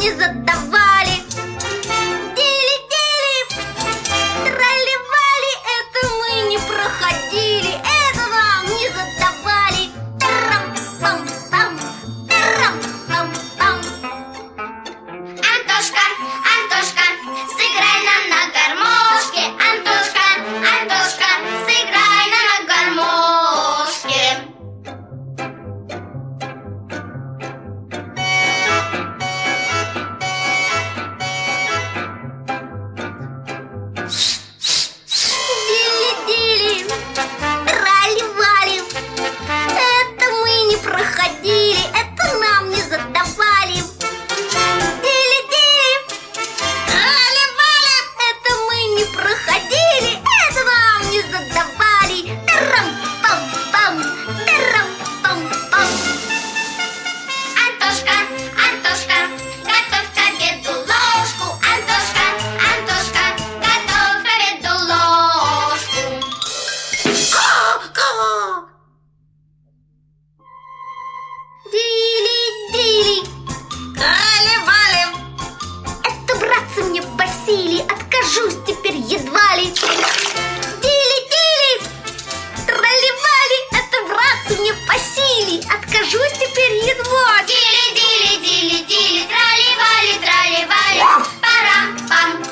не задавали. Дили-дили, тролливали, это мы не проходили, это нам не задавали. Тарам-пам-пам, тарам-пам-пам. Антошка, Антошка, сыграй нам на гармошке. Антошка, Антошка, сыграй нам на гармошке. Дили-дили, тролливали, это мы не проходили, это нам не задавали. Дили-дили, тролливали, это мы не проходили, это нам не задавали. Тарам-пам-пам, тарам-пам-пам. Антошка, Антошка, готовь к обеду ложку. Антошка, Антошка, готовь к обеду ложку. Ка-ка. Дили-дили, тролливали, это, братцы, мне по силе, откажусь теперь едва ли. Дили-дили, тролливали, это, братцы, мне по силе, откажусь теперь едва ли. Дили-дили, дили-дили, тролливали, тролливали. Парам-пам,